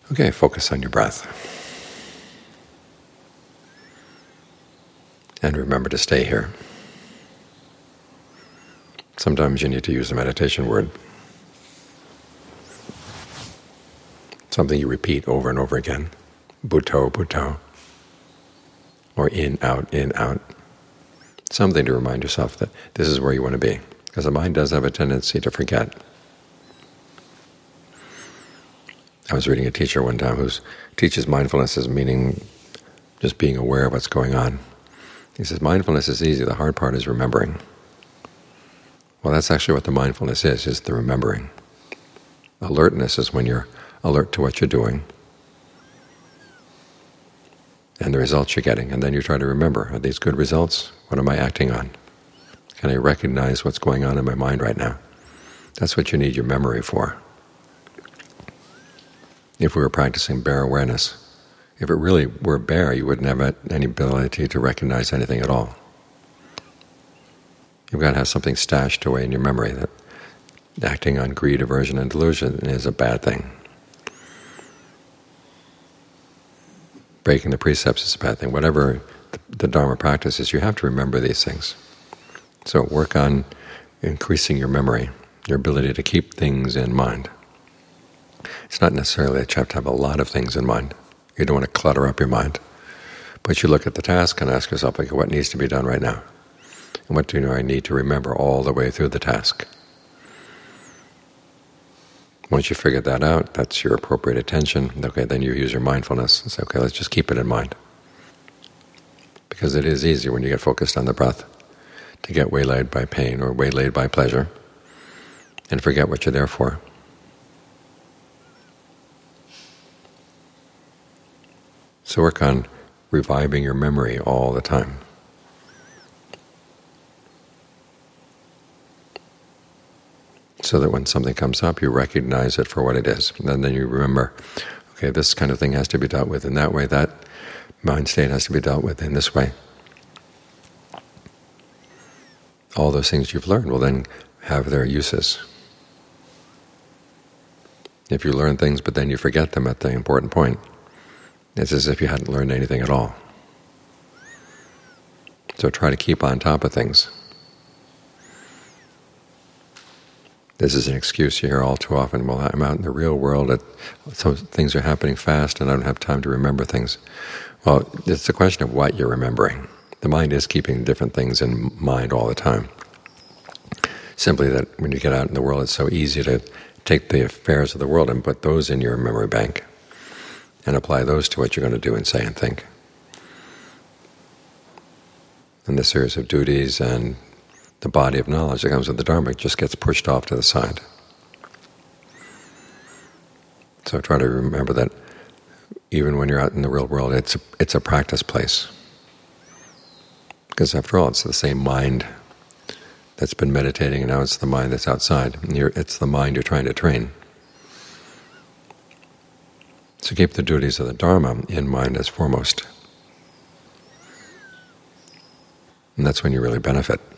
Okay, focus on your breath. And remember to stay here. Sometimes you need to use a meditation word, something you repeat over and over again. Bhutto, bhutto. Or in, out. Something to remind yourself that this is where you want to be. Because the mind does have a tendency to forget. I was reading a teacher one time who teaches mindfulness as meaning just being aware of what's going on. He says, mindfulness is easy, the hard part is remembering. Well, that's actually what the mindfulness is the remembering. Alertness is when you're alert to what you're doing and the results you're getting, and then you try to remember, are these good results? What am I acting on? Can I recognize what's going on in my mind right now? That's what you need your memory for. If we were practicing bare awareness, if it really were bare, you wouldn't have any ability to recognize anything at all. You've got to have something stashed away in your memory that acting on greed, aversion, and delusion is a bad thing. Breaking the precepts is a bad thing. Whatever the Dharma practice is, you have to remember these things. So work on increasing your memory, your ability to keep things in mind. It's not necessarily that you have to have a lot of things in mind. You don't want to clutter up your mind. But you look at the task and ask yourself, okay, what needs to be done right now? And what do I need to remember all the way through the task? Once you figure that out, that's your appropriate attention. Okay, then you use your mindfulness and say, okay, let's just keep it in mind. Because it is easy when you get focused on the breath to get waylaid by pain or waylaid by pleasure and forget what you're there for. So work on reviving your memory all the time. So that when something comes up, you recognize it for what it is. And then you remember, okay, this kind of thing has to be dealt with in that way, that mind state has to be dealt with in this way. All those things you've learned will then have their uses. If you learn things but then you forget them at the important point, it's as if you hadn't learned anything at all. So try to keep on top of things. This is an excuse you hear all too often. Well, I'm out in the real world, some things are happening fast and I don't have time to remember things. Well, it's a question of what you're remembering. The mind is keeping different things in mind all the time. Simply that when you get out in the world, it's so easy to take the affairs of the world and put those in your memory bank and apply those to what you're going to do and say and think. And the series of duties and the body of knowledge that comes with the Dharma just gets pushed off to the side. So try to remember that even when you're out in the real world, it's a practice place. Because after all, it's the same mind that's been meditating, and now it's the mind that's outside. And it's the mind you're trying to train. So keep the duties of the Dharma in mind as foremost. And that's when you really benefit.